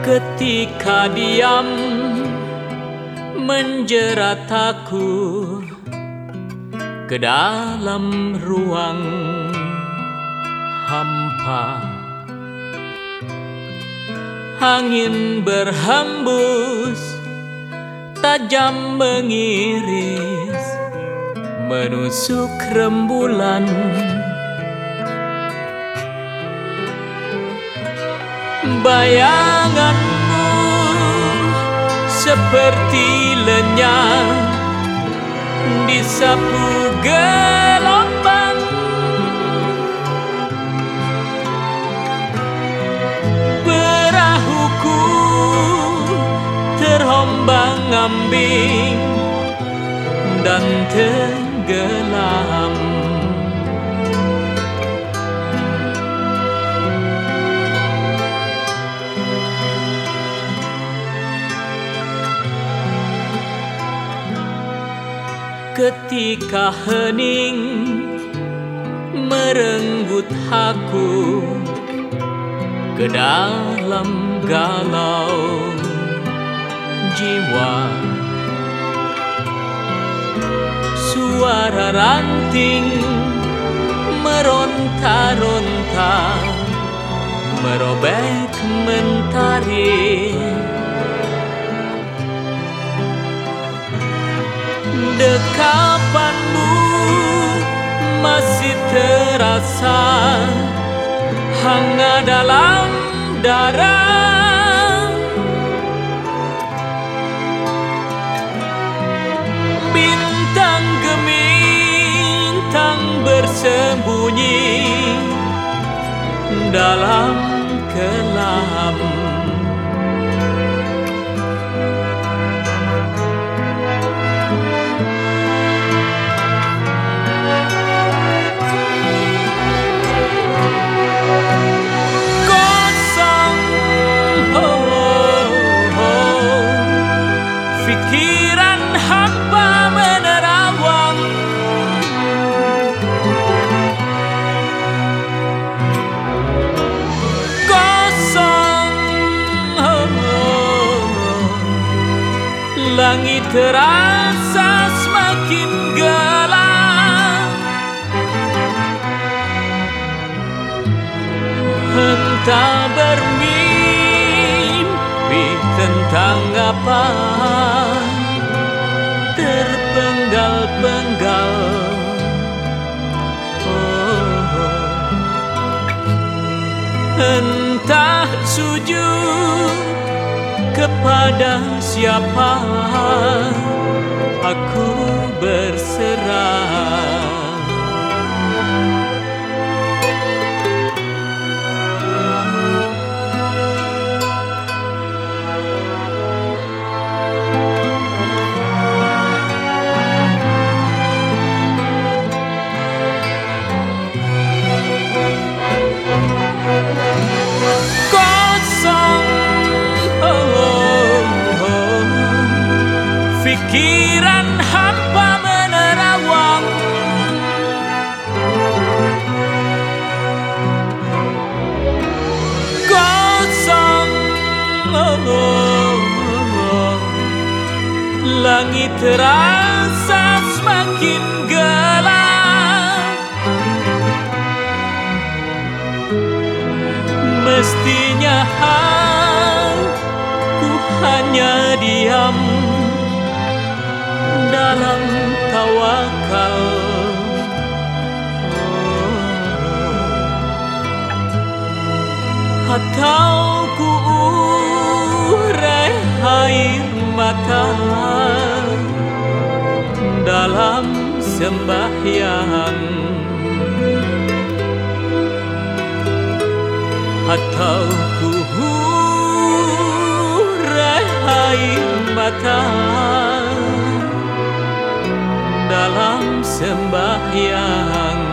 Ketika diam menjerat aku ke dalam ruang hampa, angin berhembus tajam mengiris menusuk rembulan. Bayanganmu seperti lenyap disapu gelombang. Perahuku terombang-ambing dan tenggelam. Ketika hening merenggut aku ke dalam galau jiwa, suara ranting meronta-ronta merobek mentari. Dekapanmu masih terasa hangat dalam darah. Bintang gemintang bersembunyi dalam kelam. Pikiran hampa menerawang, kosong. Langit terasa semakin gelap. Entah bermimpi tentang apa, terpenggal-penggal. Entah sujud kepada siapa, aku berserah. Pikiran hampa menerawang, kosong. Langit terasa semakin gelap. Mestinya aku hanya diam dalam tawakal. Atau ku urai air mata dalam sembahyang, atau ku urai air mata dalam sembahyang.